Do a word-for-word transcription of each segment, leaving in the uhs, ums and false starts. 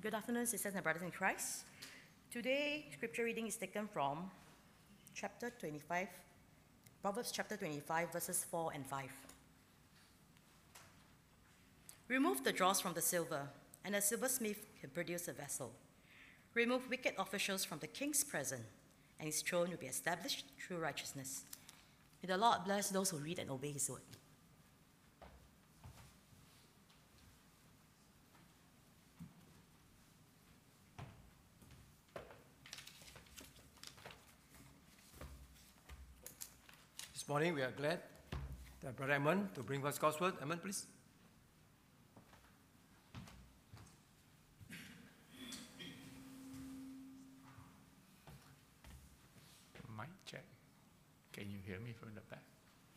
Good afternoon, sisters and brothers in Christ. Today, scripture reading is taken from chapter twenty-five, Proverbs chapter twenty-five, verses four and five. Remove the dross from the silver, and a silversmith can produce a vessel. Remove wicked officials from the king's presence, and his throne will be established through righteousness. May the Lord bless those who read and obey his word. This morning we are glad that Brother Edmund to bring us God's word. Edmund, please. Mic check. Can you hear me from the back?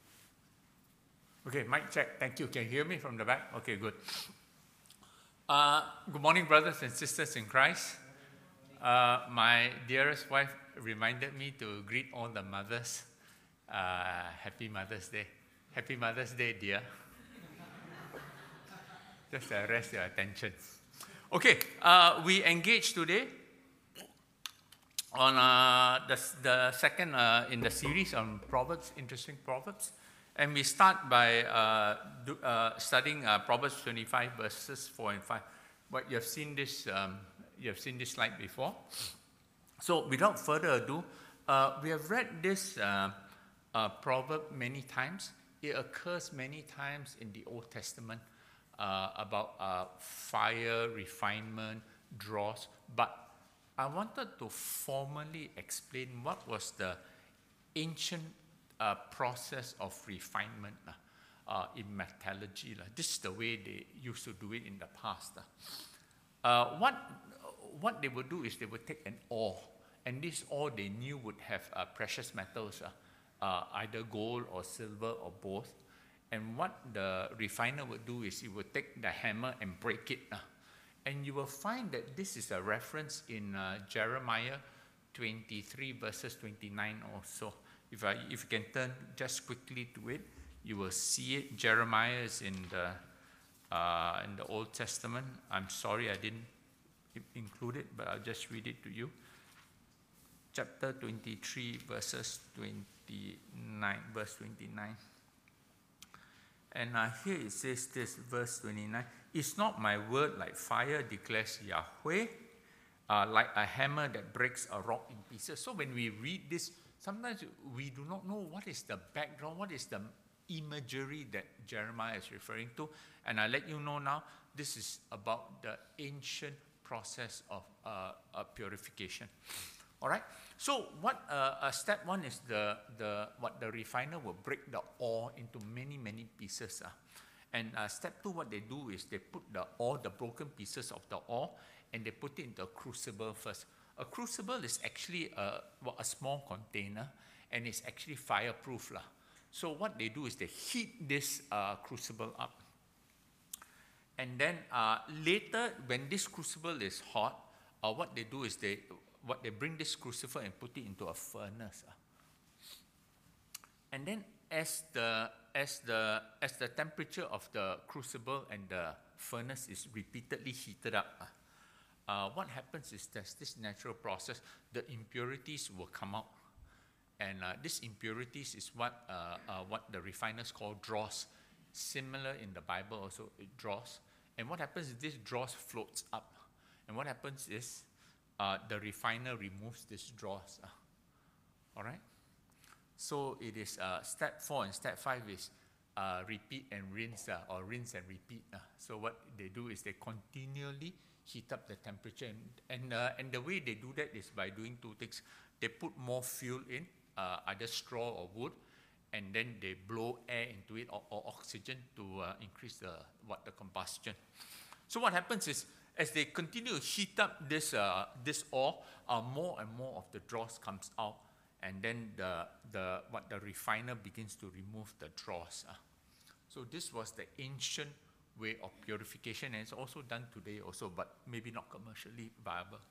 Okay, mic check. Thank you. Can you hear me from the back? Okay, good. Uh, good morning, brothers and sisters in Christ. Uh, my dearest wife reminded me to greet all the mothers. Uh, happy Mother's Day. Happy Mother's Day, dear. Just arrest your attention. Okay, uh, we engage today on uh, the, the second uh, in the series on Proverbs, interesting Proverbs. And we start by uh, do, uh, studying uh, Proverbs twenty-five, verses four and five. But you have seen this, um, you have seen this slide before. So without further ado, uh, we have read this uh, Uh, proverb many times. It occurs many times in the Old Testament uh, about uh, fire, refinement, dross. But I wanted to formally explain what was the ancient uh, process of refinement uh, uh, in metallurgy. Uh. This is the way they used to do it in the past. Uh. Uh, what, what they would do is they would take an ore, and this ore they knew would have uh, precious metals. Uh, Uh, either gold or silver or both. And what the refiner would do is he would take the hammer and break it. Uh, and you will find that this is a reference in uh, Jeremiah twenty-three, verses twenty-nine or so. If, I, if you can turn just quickly to it, you will see it. Jeremiah is in the, uh, in the Old Testament. I'm sorry I didn't include it, but I'll just read it to you. Chapter twenty-three, verses twenty-nine, verse twenty-nine. And uh, here it says this, verse twenty-nine. It's not my word like fire, declares Yahweh, uh, like a hammer that breaks a rock in pieces. So when we read this, sometimes we do not know what is the background, what is the imagery that Jeremiah is referring to. And I let you know now, this is about the ancient process of uh, uh, purification. All right. So what uh, uh, step one is the the what the refiner will break the ore into many many pieces. Uh. And uh, step two, what they do is they put the ore, the broken pieces of the ore, and they put it into a crucible first. A crucible is actually a, a small container, and it's actually fireproof lah. So what they do is they heat this uh, crucible up, and then uh, later when this crucible is hot, uh, what they do is they What they bring this crucible and put it into a furnace, uh. and then as the as the as the temperature of the crucible and the furnace is repeatedly heated up, uh, uh, what happens is there's this natural process. The impurities will come out, and uh, these impurities is what uh, uh, what the refiners call dross. Similar in the Bible also, it dross. And what happens is this dross floats up, and what happens is Uh, the refiner removes this dross. Uh, all right? So it is uh, step four and step five is uh, repeat and rinse, uh, or rinse and repeat. Uh. So what they do is they continually heat up the temperature. And, and, uh, and the way they do that is by doing two things. They put more fuel in, uh, either straw or wood, and then they blow air into it, or, or oxygen, to uh, increase the, what, the combustion. So what happens is, as they continue to heat up this uh, this ore, uh, more and more of the dross comes out, and then the the what the refiner begins to remove the dross. Uh. So this was the ancient way of purification, and it's also done today also, but maybe not commercially viable.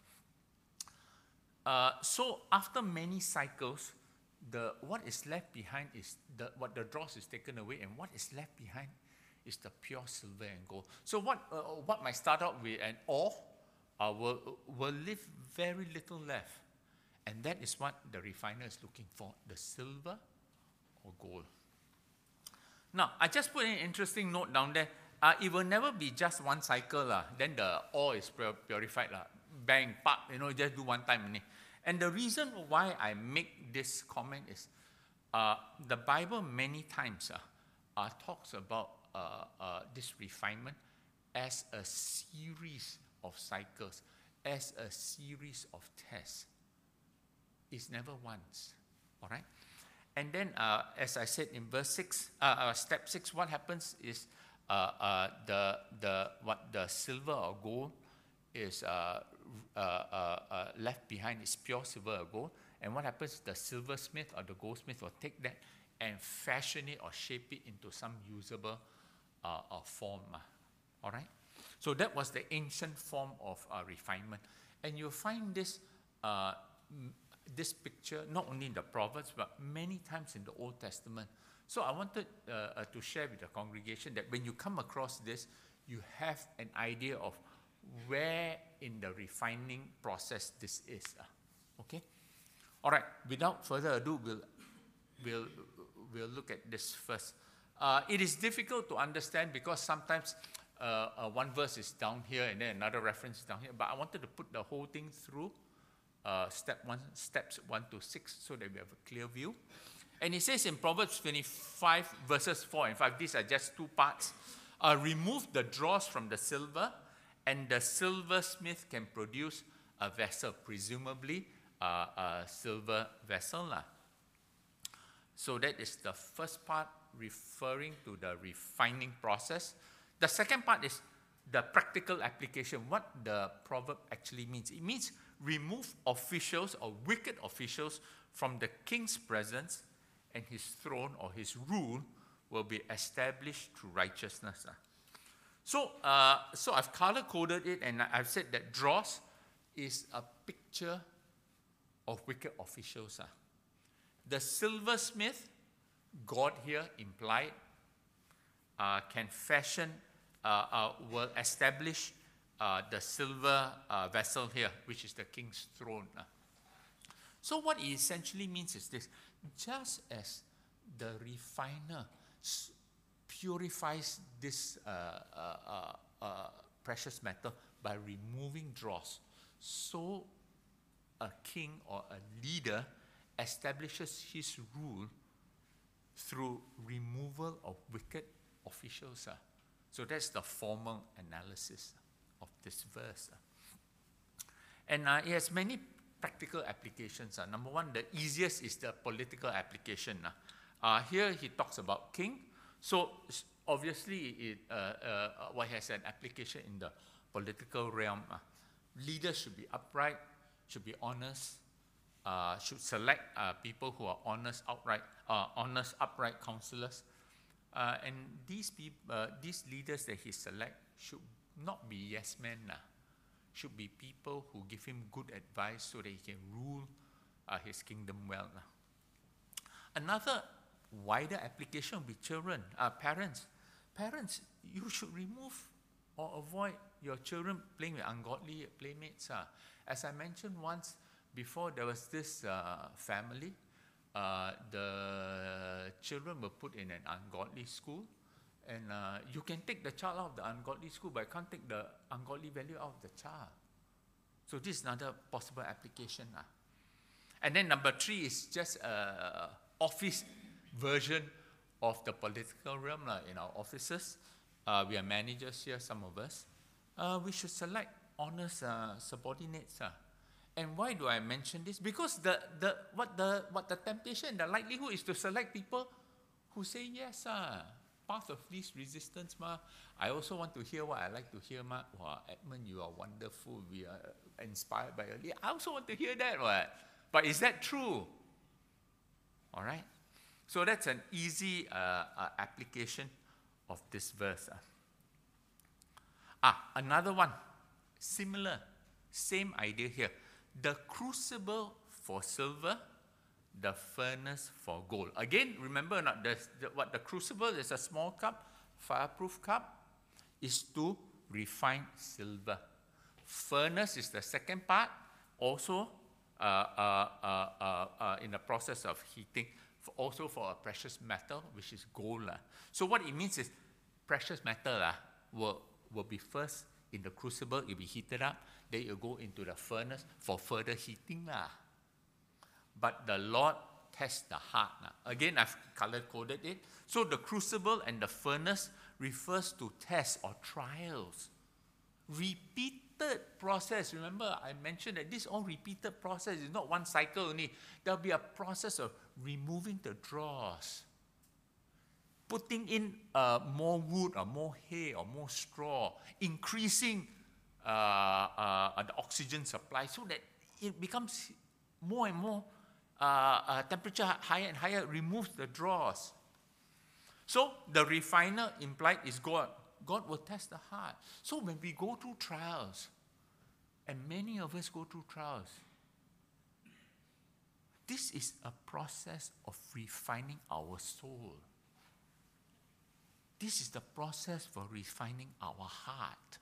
Uh, so after many cycles, the what is left behind is the what the dross is taken away, and what is left behind is the pure silver and gold. So what uh, what might start out with an ore uh, will, will leave very little left. And that is what the refiner is looking for, the silver or gold. Now, I just put an interesting note down there. Uh, it will never be just one cycle. Uh, then the ore is purified. Uh, bang, pop, you know, just do one time. Only. And the reason why I make this comment is uh, the Bible many times uh, uh, talks about uh, uh, this refinement as a series of cycles, as a series of tests. It's never once, all right? And then, uh, as I said in verse six, uh, uh, step six, what happens is uh, uh, the the what the silver or gold is uh, uh, uh, uh, left behind is pure silver or gold. And what happens? The silversmith or the goldsmith will take that and fashion it or shape it into some usable uh, uh, form. Uh, all right. So that was the ancient form of uh, refinement, and you'll find this. Uh, This picture, not only in the Proverbs, but many times in the Old Testament. So I wanted uh, uh, to share with the congregation that when you come across this, you have an idea of where in the refining process this is. Uh, okay? All right, without further ado, we'll, we'll, we'll look at this first. Uh, it is difficult to understand because sometimes uh, uh, one verse is down here and then another reference is down here, but I wanted to put the whole thing through. Uh, step one, steps one to six, so that we have a clear view. And it says in Proverbs twenty-five, verses four and five, these are just two parts. Uh, remove the dross from the silver, and the silversmith can produce a vessel, presumably uh, a silver vessel. Uh. So that is the first part, referring to the refining process. The second part is the practical application, what the proverb actually means. It means remove officials or wicked officials from the king's presence, and his throne or his rule will be established through righteousness. So, uh, so I've color-coded it, and I've said that dross is a picture of wicked officials. The silversmith, God here implied, uh, can fashion, uh, uh, will establish Uh, the silver uh, vessel here, which is the king's throne. Uh. So what it essentially means is this: just as the refiner purifies this uh, uh, uh, uh, precious metal by removing dross, so a king or a leader establishes his rule through removal of wicked officials. Uh. So that's the formal analysis of this verse. And uh, it has many practical applications. Uh. Number one, the easiest is the political application. Uh. Uh, here he talks about king. So obviously it uh, uh, what has an application in the political realm. Uh. Leaders should be upright, should be honest, uh, should select uh, people who are honest, outright, uh, honest, upright counselors. Uh, and these, peop- uh, these leaders that he selects should not be yes men, uh, should be people who give him good advice so that he can rule uh, his kingdom well. Uh. Another wider application will be children, uh, parents. Parents, you should remove or avoid your children playing with ungodly playmates. Uh. As I mentioned once before, there was this uh, family. Uh, the children were put in an ungodly school. And uh, you can take the child out of the ungodly school, but you can't take the ungodly value out of the child. So this is another possible application. Uh. And then number three is just an office version of the political realm. Uh, in our offices, uh, we are managers here, some of us. Uh, we should select honest uh, subordinates. Uh. And why do I mention this? Because the, the, what, the, what the temptation, the likelihood is to select people who say yes. Uh. Path of least resistance, ma. I also want to hear what I like to hear, ma. Wow, Edmund, you are wonderful. We are inspired by your leader. I also want to hear that, what? But is that true? All right. So that's an easy uh, uh, application of this verse. Uh. Ah, another one, similar, same idea here. The crucible for silver, the furnace for gold. Again, remember not the, the, what the crucible is, a small cup, fireproof cup, is to refine silver. Furnace is the second part, also uh, uh, uh, uh, uh, in the process of heating, for also for a precious metal, which is gold. Uh. So what it means is precious metal uh, will, will be first in the crucible, it will be heated up, then it will go into the furnace for further heating. Uh. But the Lord tests the heart. Uh. Again, I've color-coded it. So the crucible and the furnace refers to tests or trials. Repeated process. Remember, I mentioned that this all repeated process is not one cycle only. There'll be a process of removing the dross, putting in uh, more wood or more hay or more straw, increasing uh, uh, the oxygen supply so that it becomes more and more uh, uh, temperature higher and higher, removes the dross. So the refiner implied is God. God will test the heart. So when we go through trials, and many of us go through trials, this is a process of refining our soul. This is the process for refining our heart.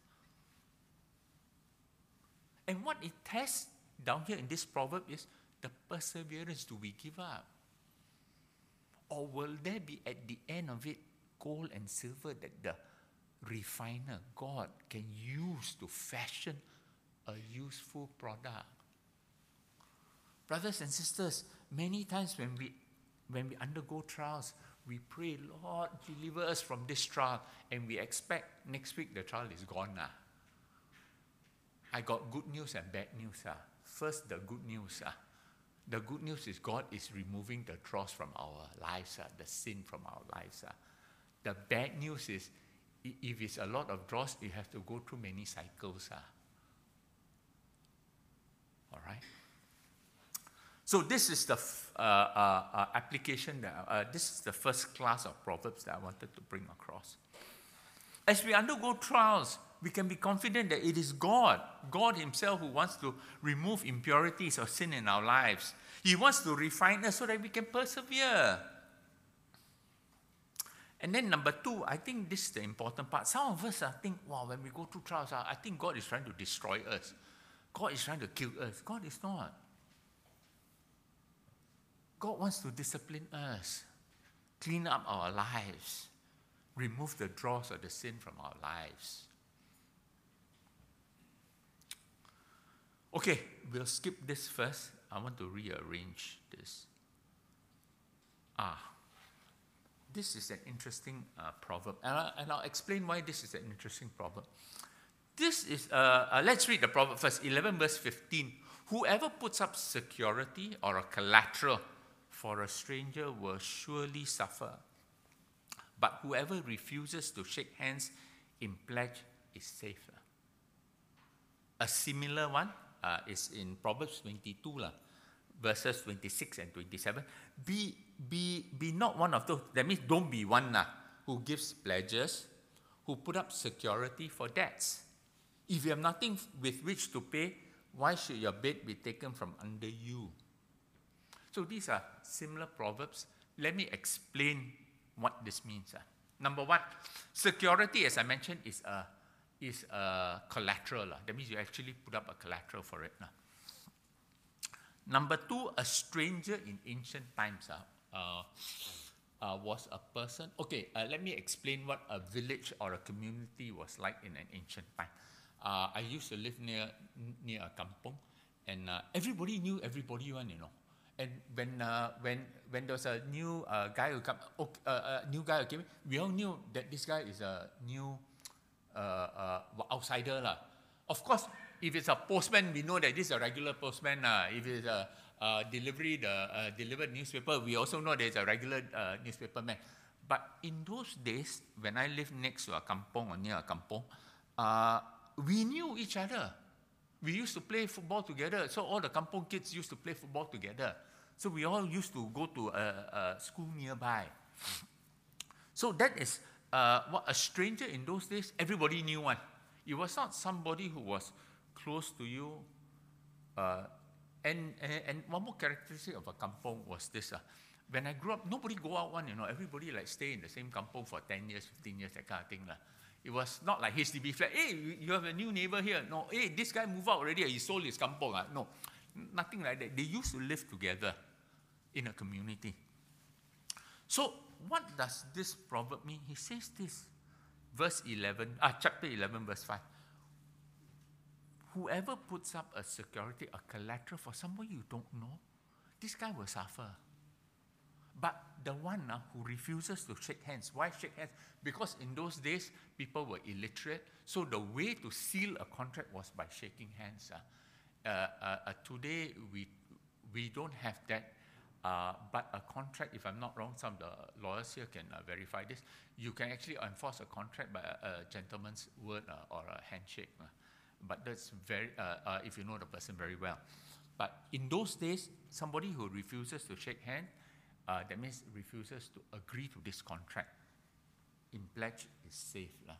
And what it tests down here in this proverb is the perseverance. Do we give up? Or will there be at the end of it gold and silver that the refiner, God, can use to fashion a useful product? Brothers and sisters, many times when we when we undergo trials, we pray, Lord, deliver us from this trial, and we expect next week the trial is gone. Ah. I got good news and bad news. Ah. First, the good news. Ah. The good news is God is removing the dross from our lives, ah, the sin from our lives. Ah. The bad news is, if it's a lot of dross, you have to go through many cycles. Ah. All right? So this is the f- uh, uh, uh, application, that, uh, this is the first class of Proverbs that I wanted to bring across. As we undergo trials, we can be confident that it is God, God himself, who wants to remove impurities or sin in our lives. He wants to refine us so that we can persevere. And then number two, I think this is the important part. Some of us uh, think, wow, when we go through trials, uh, I think God is trying to destroy us. God is trying to kill us. God is not. God wants to discipline us, clean up our lives, remove the dross or the sin from our lives. Okay, we'll skip this first. I want to rearrange this. Ah, this is an interesting uh, proverb, and, I, and I'll explain why this is an interesting proverb. This is, uh, uh, let's read the proverb first, eleven verse fifteen. Whoever puts up security or a collateral for a stranger will surely suffer, but whoever refuses to shake hands in pledge is safe. A similar one uh, is in Proverbs twenty-two, uh, verses twenty-six and twenty-seven. Be, be, be not one of those, that means don't be one uh, who gives pledges, who put up security for debts. If you have nothing with which to pay, why should your bed be taken from under you? So these are similar proverbs. Let me explain what this means. Uh. Number one, security, as I mentioned, is a, is a collateral. Uh. That means you actually put up a collateral for it. Uh. Number two, a stranger in ancient times uh, uh, uh, was a person. Okay, uh, let me explain what a village or a community was like in an ancient time. Uh, I used to live near near a kampong, and uh, everybody knew everybody one, you know. And when uh, when when there was a new uh, guy who come, uh, uh, new guy who came, we all knew that this guy is a new uh, uh, outsider lah. Of course, if it's a postman, we know that this is a regular postman lah. If it's a uh, delivery, the uh, delivered newspaper, we also know there's a regular uh, newspaper man. But in those days, when I lived next to a kampong or near a kampong, uh, we knew each other. We used to play football together. So all the kampong kids used to play football together. So we all used to go to a, a school nearby. So that is uh, what a stranger in those days, everybody knew one. It was not somebody who was close to you. Uh, and, and, and one more characteristic of a kampong was this. Uh, when I grew up, nobody go out one, you know. Everybody like stay in the same kampong for ten years, fifteen years, that kind of thing. Uh. It was not like H D B flat. Hey, you have a new neighbor here. No, hey, this guy moved out already. He sold his kampong. Ah. No, nothing like that. They used to live together in a community. So what does this proverb mean? He says this, verse eleven, ah, chapter eleven, verse five. Whoever puts up a security, a collateral for somebody you don't know, this guy will suffer. But the one uh, who refuses to shake hands, why shake hands? Because in those days, people were illiterate. So the way to seal a contract was by shaking hands. Uh, uh, uh, uh, today, we, we don't have that. Uh, but a contract, if I'm not wrong, some of the lawyers here can uh, verify this. You can actually enforce a contract by a, a gentleman's word uh, or a handshake. Uh, but that's very, uh, uh, if you know the person very well. But in those days, somebody who refuses to shake hands, Uh, that means refuses to agree to this contract. In pledge is safe. La.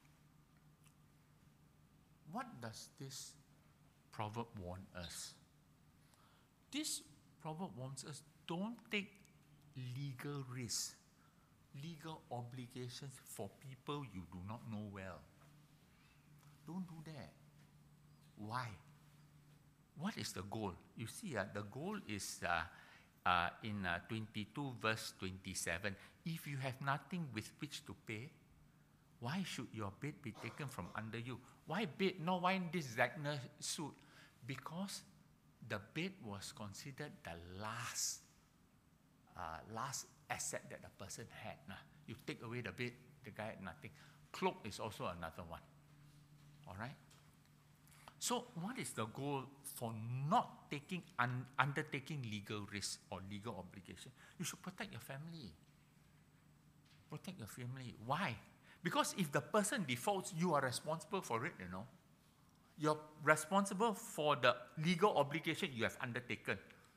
What does this proverb warn us? This proverb warns us, don't take legal risks, legal obligations for people you do not know well. Don't do that. Why? What is the goal? You see, uh, the goal is uh, Uh, in uh, twenty-two verse twenty-seven, if you have nothing with which to pay, why should your bed be taken from under you? Why bed? No, why in this Zagner suit? Because the bed was considered the last, uh, last asset that the person had. Nah. You take away the bed, the guy had nothing. Cloak is also another one. All right? So what is the goal for not taking, un, undertaking legal risk or legal obligation? You should protect your family. Protect your family. Why? Because if the person defaults, you are responsible for it, you know. You're responsible for the legal obligation you have undertaken.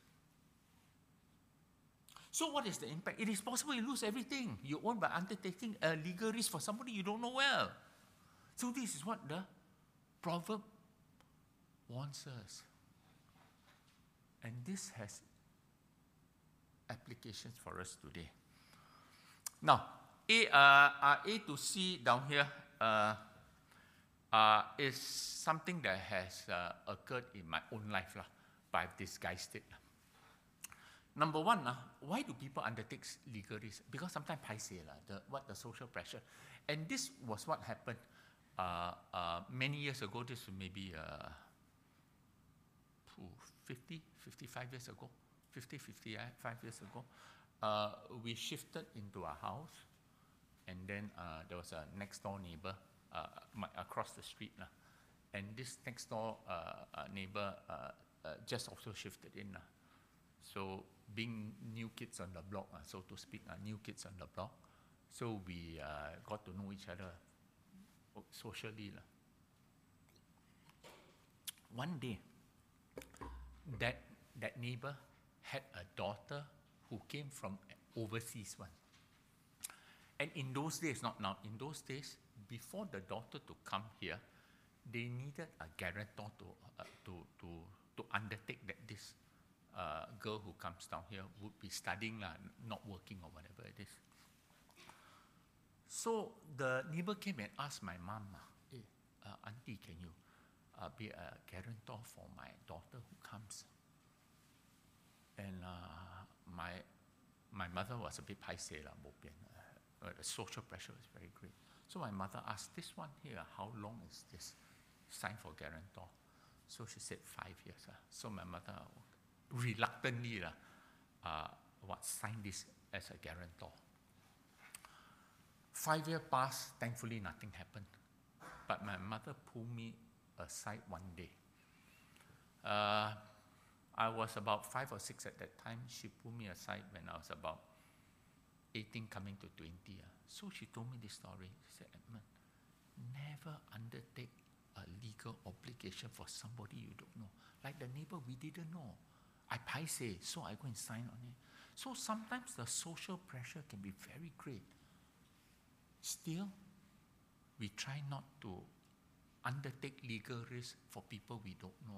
So what is the impact? It is possible you lose everything you own by undertaking a legal risk for somebody you don't know well. So this is what the proverb warns us. And this has applications for us today. Now, A, uh, uh, A to C down here uh, uh, is something that has uh, occurred in my own life lah, by this guy's state. Number one, uh, why do people undertake legal risk? Because sometimes I say lah, the, what the social pressure. And this was what happened uh, uh, many years ago. This was maybe uh, fifty, fifty-five years ago, fifty, fifty-five years ago, uh, we shifted into a house, and then uh, there was a next door neighbor uh, my, across the street. Uh, and this next door uh, uh, neighbor uh, uh, just also shifted in. Uh. So being new kids on the block, uh, so to speak, uh, new kids on the block, so we uh, got to know each other socially. Uh. One day, That, that neighbor had a daughter who came from overseas one. And in those days, not now, in those days, before the daughter to come here, they needed a guarantor to, uh, to, to, to undertake that this uh, girl who comes down here would be studying, uh, not working or whatever it is. So the neighbor came and asked my mom, hey, uh, auntie, can you Uh, be a guarantor for my daughter who comes. And uh, my my mother was a bit paiseh lah, bo pian. Uh, the social pressure was very great. So my mother asked, this one here, how long is this? Sign for guarantor. So she said five years. Uh. So my mother reluctantly uh, uh, what signed this as a guarantor. Five years passed, thankfully nothing happened. But my mother pulled me aside one day. Uh, I was about five or six at that time. She pulled me aside when I was about eighteen, coming to twenty. Uh. So she told me this story. She said, Edmund, never undertake a legal obligation for somebody you don't know. Like the neighbor, we didn't know. I paiseh, so I go and sign on it. So sometimes the social pressure can be very great. Still, we try not to undertake legal risk for people we don't know.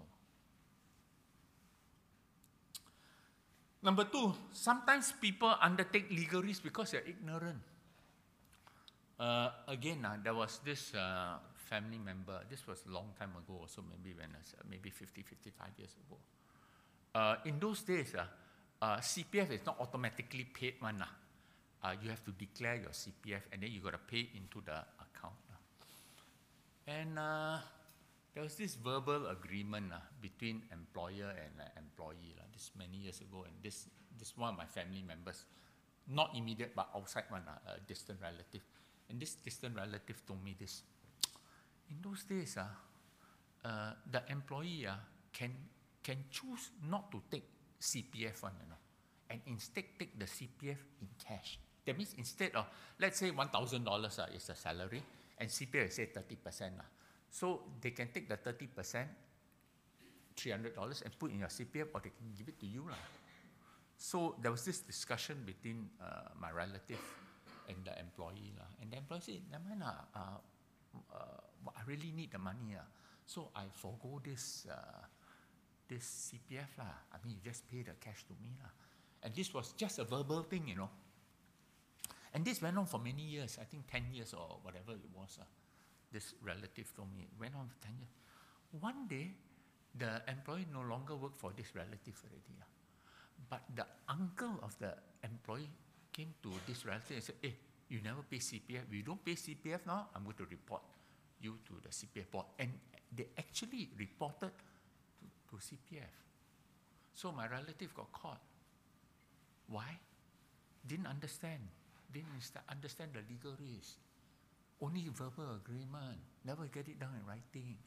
Number two, sometimes people undertake legal risk because they're ignorant. Uh, again, uh, there was this uh, family member. This was a long time ago, also maybe when I was, uh, maybe fifty, fifty-five years ago. Uh, in those days, uh, uh, C P F is not automatically paid one. Uh. Uh, you have to declare your C P F and then you got to pay into the account. Uh. And uh, there was this verbal agreement uh, between employer and uh, employee. Uh, this many years ago, and this this one of my family members, not immediate but outside one, uh, a distant relative. And this distant relative told me this. In those days, uh, uh, the employee uh, can can choose not to take C P F one, you know, and instead take the C P F in cash. That means instead of, let's say one thousand dollars uh, is the salary, and C P F is say thirty percent. Uh, so they can take the thirty percent, three hundred dollars, and put in your C P F, or they can give it to you. Uh. So there was this discussion between uh, my relative and the employee. Uh, and the employee said, never mind, uh, uh, uh, I really need the money. Uh, so I forgo this, uh, this C P F. Uh. I mean, you just pay the cash to me. Uh. And this was just a verbal thing, you know. And this went on for many years, I think ten years or whatever it was. Uh. This relative told me, it went on for ten years. One day, the employee no longer worked for this relative already. Uh. But the uncle of the employee came to this relative and said, hey, you never pay C P F. If you don't pay C P F now, I'm going to report you to the C P F board. And they actually reported to, to C P F. So my relative got caught. Why? Didn't understand. Didn't understand the legal risk. Only verbal agreement. Never get it down in writing.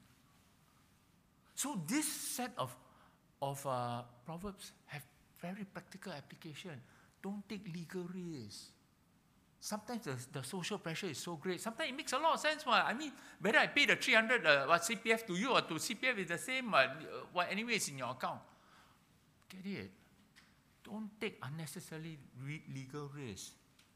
So this set of, of uh, proverbs have very practical application. Don't take legal risks. Sometimes the, the social pressure is so great. Sometimes it makes a lot of sense. Well, I mean, whether I pay the three hundred uh, what C P F to you or to C P F is the same. Uh, what anyway is in your account. Get it? Don't take unnecessarily re legal risks.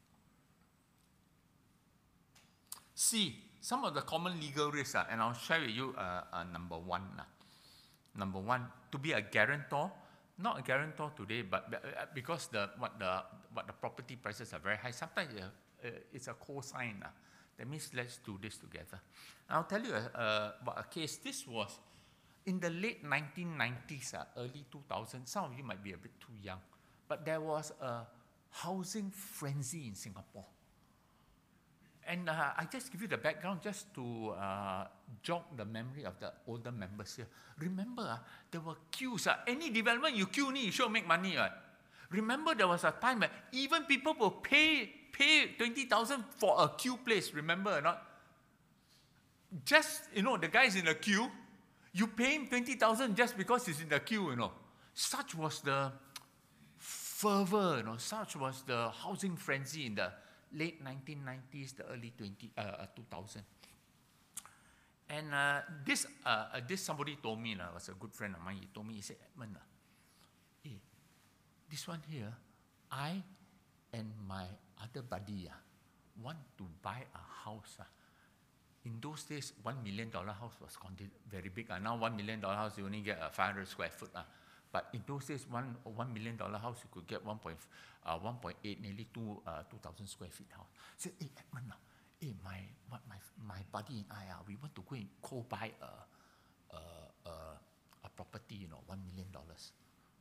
C, some of the common legal risks, uh, and I'll share with you uh, uh, number one. Uh. Number one, to be a guarantor. Not a guarantor today, but because the what the what the property prices are very high, sometimes uh, uh, it's a co-sign. Uh. That means let's do this together. And I'll tell you uh, uh, about a case. This was in the late nineteen nineties, uh, early two thousands. Some of you might be a bit too young, but there was a housing frenzy in Singapore. And uh, I just give you the background just to uh, jog the memory of the older members here. Remember, uh, there were queues. Uh, any development you queue, you sure make money. Right? Remember, there was a time when even people will pay, pay twenty thousand for a queue place. Remember or not? Just, you know, the guy's in the queue, you pay him twenty thousand just because he's in the queue, you know. Such was the fervor, you know, such was the housing frenzy in the late nineteen nineties, the early twenty, uh, two thousand. And uh, this, uh, uh, this somebody told me, uh, was a good friend of mine, he told me, he said, Edmund, uh, hey, this one here, I and my other buddy uh, want to buy a house. Uh. In those days, one million dollar house was considered very big. Uh. Now one million dollar house, you only get a five hundred square foot. Uh. But in those days, one one million dollar house, you could get one point uh, one point eight, nearly two uh, two thousand square feet house. I said, hey Edmund, uh, hey my what my my buddy and I, uh, we want to go and co-buy a, a a a property, you know, one million dollars.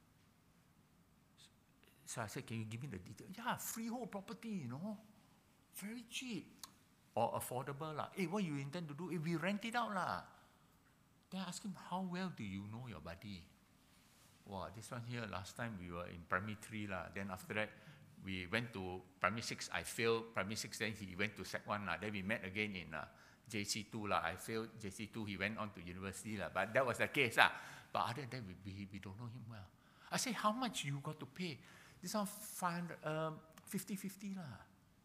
So I said, can you give me the detail? Yeah, freehold property, you know, very cheap or affordable lah. Hey, what you intend to do? Hey, we rent it out lah. Then I asked him, how well do you know your buddy? Wow, this one here, last time we were in primary three lah. Then after that, we went to primary six. I failed primary six, then he went to sec one lah. Then we met again in uh, J C two lah. I failed J C two, he went on to university lah. But that was the case lah. But other than that, we, we, we don't know him well. I said, how much you got to pay? This one, five hundred, um, fifty fifty lah.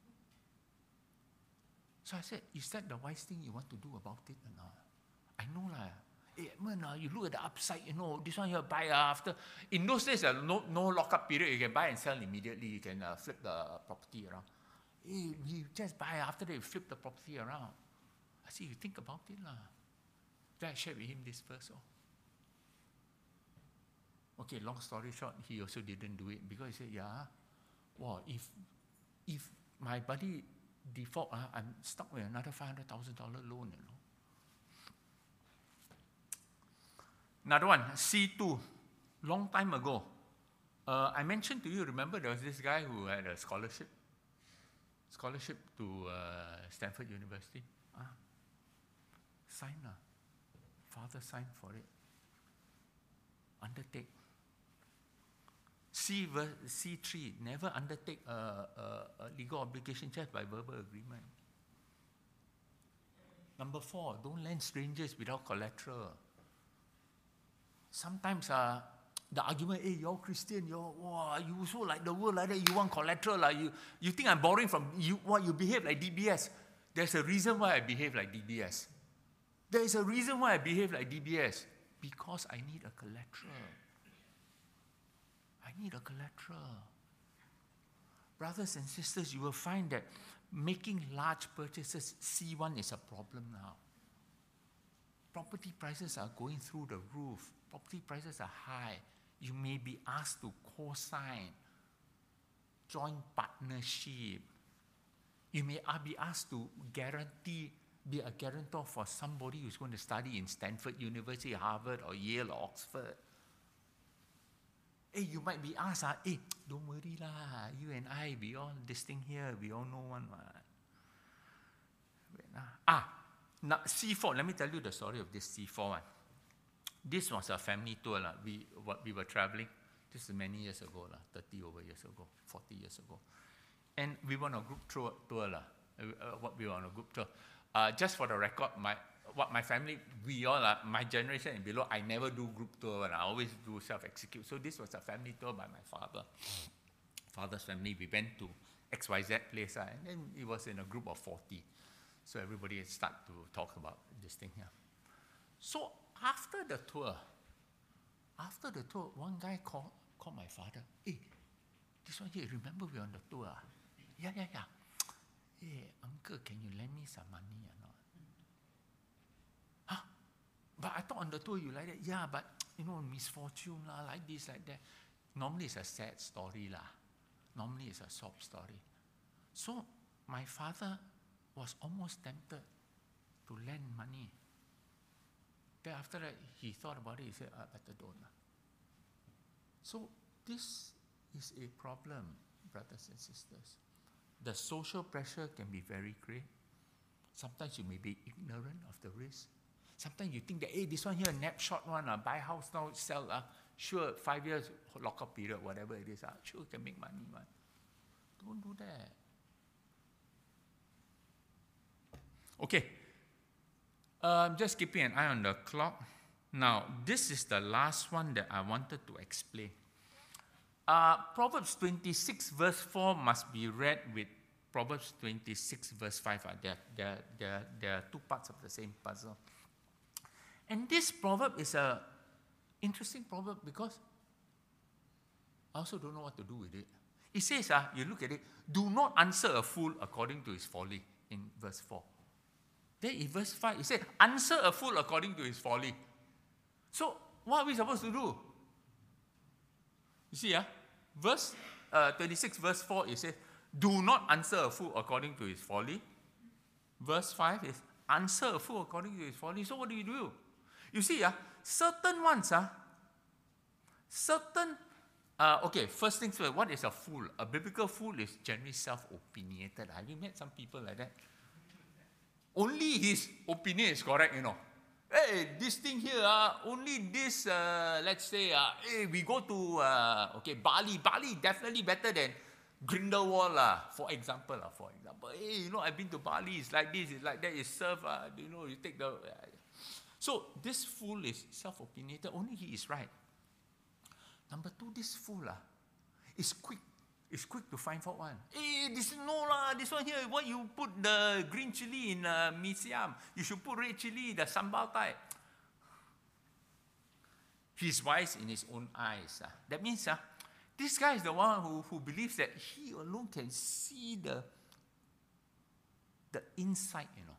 So I said, is that the wise thing you want to do about it or not? I know lah. Hey, man, uh, you look at the upside, you know, this one you buy uh, after. In those days, uh, no, no lockup period. You can buy and sell immediately. You can uh, flip the property around. Hey, you just buy after that, you flip the property around. I said, you think about it lah. Then I shared with him this first. Oh. Okay, long story short, he also didn't do it because he said, yeah, well, if, if my buddy default, uh, I'm stuck with another five hundred thousand dollars loan, you know. Another one, C two, long time ago. Uh, I mentioned to you, remember there was this guy who had a scholarship, scholarship to uh, Stanford University. Ah, sign, uh, father signed for it. Undertake. C, C three, never undertake a, a, a legal obligation just by verbal agreement. Number four, don't lend strangers without collateral. Sometimes uh, the argument, hey, you're Christian, you're, wow, you so like the world like that, you want collateral, like you, you think I'm borrowing from you, what, you behave like D B S. There's a reason why I behave like D B S. There is a reason why I behave like D B S. Because I need a collateral. I need a collateral. Brothers and sisters, you will find that making large purchases, C one is a problem now. Property prices are going through the roof. Property prices are high. You may be asked to co-sign, joint partnership. You may be asked to guarantee, be a guarantor for somebody who's going to study in Stanford University, Harvard, or Yale, or Oxford. Hey, you might be asked, ah, hey, don't worry lah, you and I, we all, this thing here, we all know one. Wait, ah. ah, now C four, let me tell you the story of this C four one. This was a family tour. La. We, what, we were traveling, this is many years ago, la, thirty over years ago, forty years ago. And we were on a group tour, tour la. Uh, what we were on a group tour. Uh, just for the record, my, what my family, we all, uh, my generation and below, I never do group tour, and I always do self-execute. So this was a family tour by my father, father's family. We went to X Y Z place, uh, and then it was in a group of forty. So everybody had started to talk about this thing here. So after the tour, after the tour, one guy called, called my father. Hey, this one here, remember we were on the tour? Yeah, yeah, yeah. Hey, uncle, can you lend me some money or not? Huh? But I thought on the tour you like that. Yeah, but you know, misfortune lah, like this, like that. Normally it's a sad story lah. Normally it's a sob story. So my father was almost tempted to lend money. Then after that, he thought about it, he said, I better don't. So this is a problem, brothers and sisters. The social pressure can be very great. Sometimes you may be ignorant of the risk. Sometimes you think that, hey, this one here, nap short one, uh, buy house now, sell, uh, sure, five years lock-up period, whatever it is, uh, sure, can make money, man. Don't do that. Okay. Um, just keeping an eye on the clock. Now, this is the last one that I wanted to explain. Uh, Proverbs twenty-six verse four must be read with Proverbs twenty-six verse five. Uh, they're, they're, they're, they're two parts of the same puzzle. And this proverb is an interesting proverb because I also don't know what to do with it. It says, uh, you look at it, do not answer a fool according to his folly in verse four. Then in verse five, it says, answer a fool according to his folly. So, what are we supposed to do? You see, uh, verse uh, twenty-six, verse four, it says, do not answer a fool according to his folly. Verse five is, answer a fool according to his folly. So what do you do? You see, uh, certain ones, uh, certain, uh, okay, first things first, what is a fool? A biblical fool is generally self-opinionated. Have you met some people like that? Only his opinion is correct, you know. Hey, this thing here, uh, only this, uh, let's say, uh, hey, we go to, uh, okay, Bali. Bali definitely better than Grindelwald, uh, for example. Uh, for example, hey, you know, I've been to Bali, it's like this, it's like that, it's served, uh, you know, you take the... Uh, so, this fool is self-opinionated, only he is right. Number two, this fool uh, is quick. It's quick to find fault one. Hey, this no lah, this one here, what you put the green chili in uh, mee siam, you should put red chili, the sambal type. He's wise in his own eyes. Uh. That means uh, this guy is the one who, who believes that he alone can see the, the insight, you know.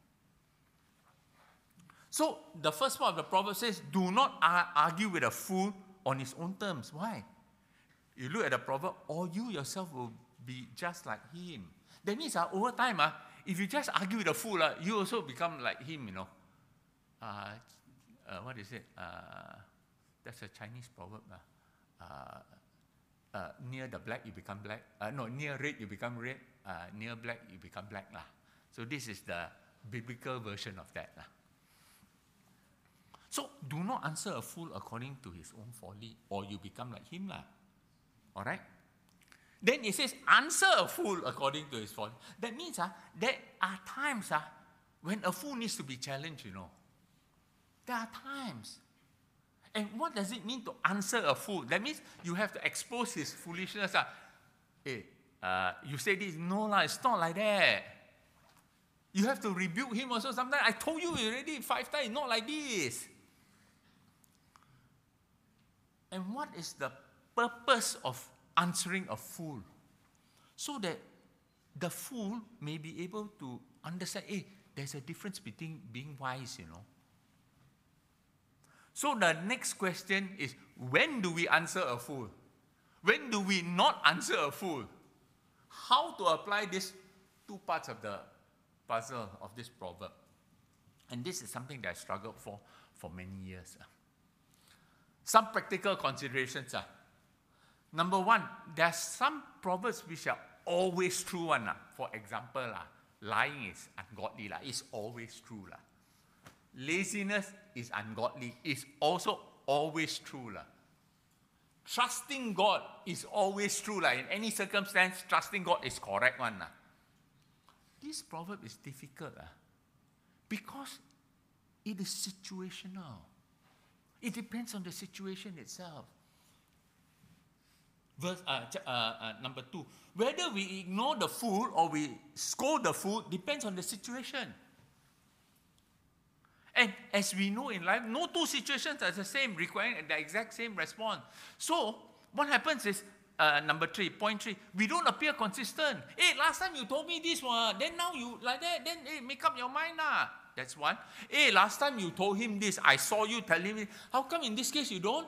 So, the first part of the proverb says, do not argue with a fool on his own terms. Why? You look at the proverb, or you yourself will be just like him. That means uh, over time, uh, if you just argue with a fool, uh, you also become like him, you know. Uh, uh, what is it? Uh, that's a Chinese proverb. Uh, uh, uh, near the black, you become black. Uh, no, near red, you become red. Uh, near black, you become black. Uh. So this is the biblical version of that. Uh. So do not answer a fool according to his own folly, or you become like him. Uh. All right? Then it says, answer a fool according to his folly. That means uh, there are times uh, when a fool needs to be challenged, you know. There are times. And what does it mean to answer a fool? That means you have to expose his foolishness. Uh. Hey, uh, you say this, no, la, it's not like that. You have to rebuke him also sometimes. I told you already five times, not like this. And what is the purpose of answering a fool? So that the fool may be able to understand, hey, there's a difference between being wise, you know. So the next question is, when do we answer a fool? When do we not answer a fool? How to apply these two parts of the puzzle of this proverb? And this is something that I struggled for for many years. Some practical considerations are, number one, there are some proverbs which are always true one. For example, lying is ungodly. It's always true. Laziness is ungodly. It's also always true. Trusting God is always true. In any circumstance, trusting God is correct one. This proverb is difficult because it is situational. It depends on the situation itself. Verse uh, uh, uh, number two, whether we ignore the fool or we scold the fool depends on the situation. And as we know in life, no two situations are the same, requiring the exact same response. So what happens is, uh, number three, point three, we don't appear consistent. Hey, last time you told me this one, then now you like that, then hey, make up your mind lah. That's one. Hey, last time you told him this, I saw you telling me. How come in this case you don't?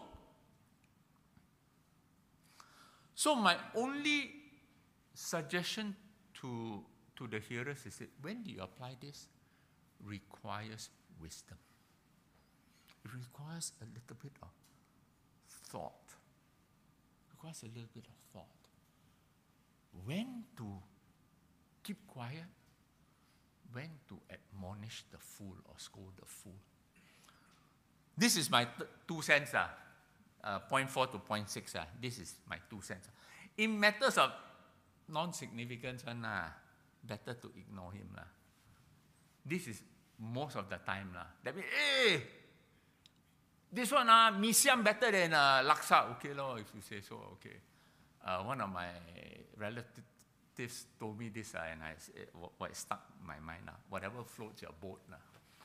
So my only suggestion to, to the hearers is that when do you apply this? Requires wisdom. It requires a little bit of thought. It requires a little bit of thought. When to keep quiet, when to admonish the fool or scold the fool. This is my th- two cents. Uh, uh, point four to point six. Uh, this is my two cents. In matters of non-significance, uh, better to ignore him. Uh. This is most of the time. Uh. That means, hey, this one, uh, mee siam better than uh, laksa. Okay, lo, if you say so, okay. Uh, one of my relatives told me this, uh, and I, it, what stuck in my mind. Uh, whatever floats your boat. Uh.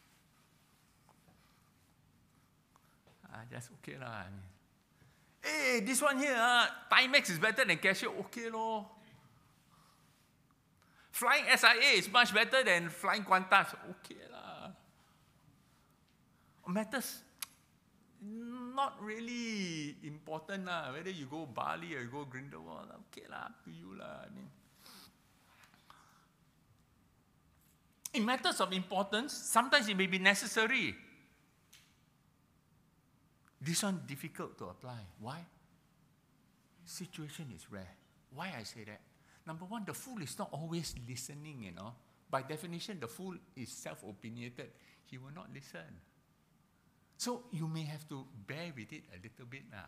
Uh, just okay, lah. I mean, hey, this one here, uh, Timex is better than Casio. Okay, lo. Flying S I A is much better than flying Qantas. Okay, lah. Matters not really important, lah. Whether you go Bali or you go Grindelwald, okay, lah, up to you, lah. I mean, in matters of importance, sometimes it may be necessary. This one difficult to apply. Why? Situation is rare. Why I say that? Number one, the fool is not always listening, you know. By definition, the fool is self-opinionated. He will not listen. So you may have to bear with it a little bit. Nah.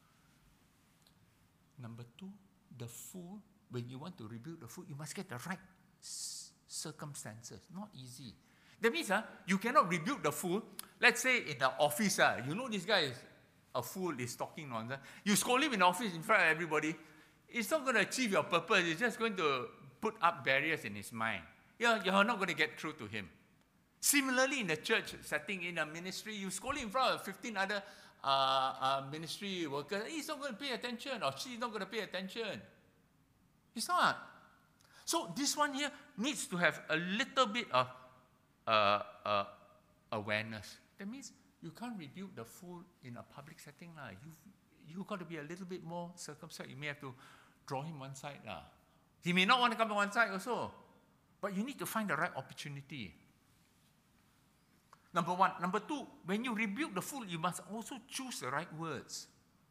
Number two, the fool, when you want to rebuke the fool, you must get the right s- circumstances. Not easy. That means uh, you cannot rebuke the fool. Let's say in the office, uh, you know this guy is a fool, is talking nonsense. You scold him in the office in front of everybody. It's not going to achieve your purpose. It's just going to put up barriers in his mind. You're, you're not going to get through to him. Similarly, in the church setting, in a ministry, you scold him in front of fifteen other uh, uh, ministry workers. He's not going to pay attention, or she's not going to pay attention. He's not. So this one here needs to have a little bit of uh, uh, awareness. That means you can't rebuke the fool in a public setting. La. You've, you've got to be a little bit more circumspect. You may have to draw him one side. La. He may not want to come to one side also. But you need to find the right opportunity. Number one. Number two, when you rebuke the fool, you must also choose the right words.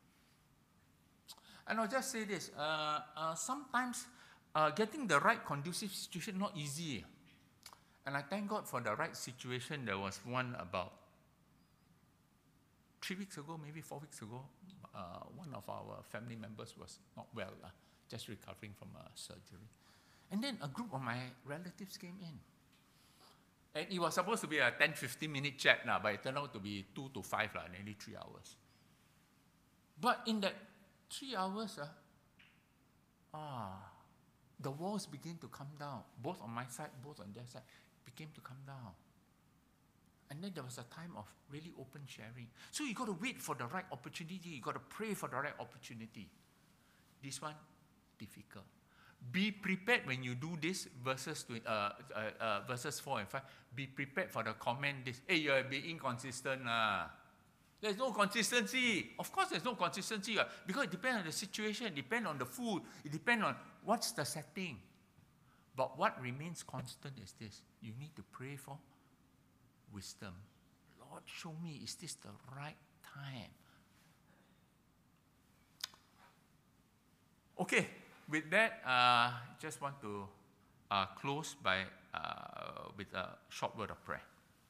And I'll just say this, uh, uh, sometimes uh, getting the right conducive situation not easy. And I thank God for the right situation. There was one about three weeks ago, maybe four weeks ago. Uh, one of our family members was not well, uh, just recovering from a surgery. And then a group of my relatives came in. And it was supposed to be a ten to fifteen minute chat now, but it turned out to be two to five, uh, nearly three hours. But in that three hours, uh, ah, the walls began to come down, both on my side, both on their side, began to come down. And then there was a time of really open sharing. So you got to wait for the right opportunity. You got to pray for the right opportunity. This one, difficult. Be prepared when you do this, verses, uh, uh, uh, verses four and five. Be prepared for the comment this. Hey, you're being inconsistent. Uh. There's no consistency. Of course there's no consistency. Uh, because it depends on the situation, it depends on the food, it depends on what's the setting. But what remains constant is this. You need to pray for wisdom. Lord, show me, is this the right time? Okay, with that, I uh, just want to uh, close by uh, with a short word of prayer.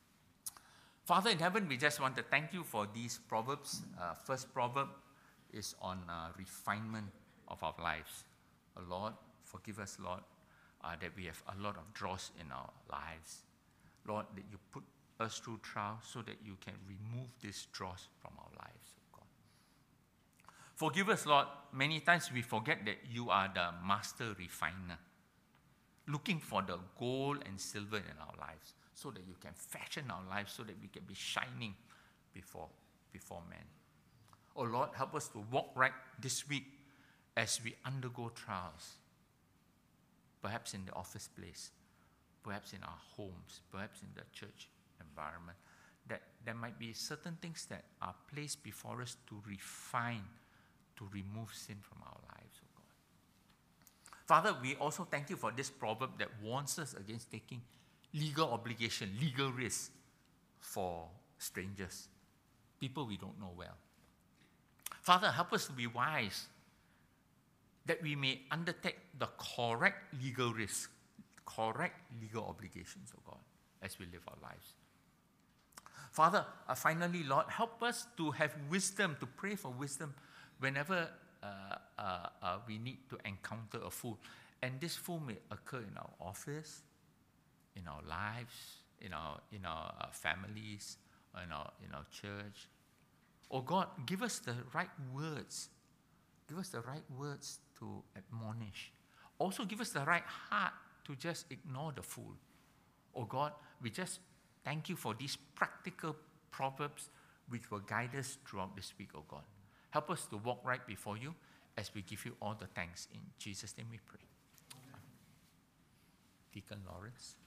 Father in heaven, we just want to thank you for these proverbs. Uh, first proverb is on uh, refinement of our lives. Uh, Lord, forgive us, Lord, uh, that we have a lot of dross in our lives. Lord, that you put us through trials so that you can remove this dross from our lives, oh God. Forgive us, Lord. Many times we forget that you are the master refiner, looking for the gold and silver in our lives, so that you can fashion our lives, so that we can be shining before, before men. Oh Lord, help us to walk right this week as we undergo trials, perhaps in the office place, perhaps in our homes, perhaps in the church environment, that there might be certain things that are placed before us to refine, to remove sin from our lives, oh God. Father, we also thank you for this proverb that warns us against taking legal obligation, legal risk for strangers, people we don't know well. Father, help us to be wise, that we may undertake the correct legal risk, correct legal obligations, oh God, as we live our lives. Father, uh, finally, Lord, help us to have wisdom, to pray for wisdom whenever uh, uh, uh, we need to encounter a fool. And this fool may occur in our office, in our lives, in our, in our uh, families, in our, in our church. Oh God, give us the right words. Give us the right words to admonish. Also give us the right heart to just ignore the fool. Oh God, we just thank you for these practical proverbs which will guide us throughout this week, oh God. Help us to walk right before you as we give you all the thanks. In Jesus' name we pray. Deacon Lawrence.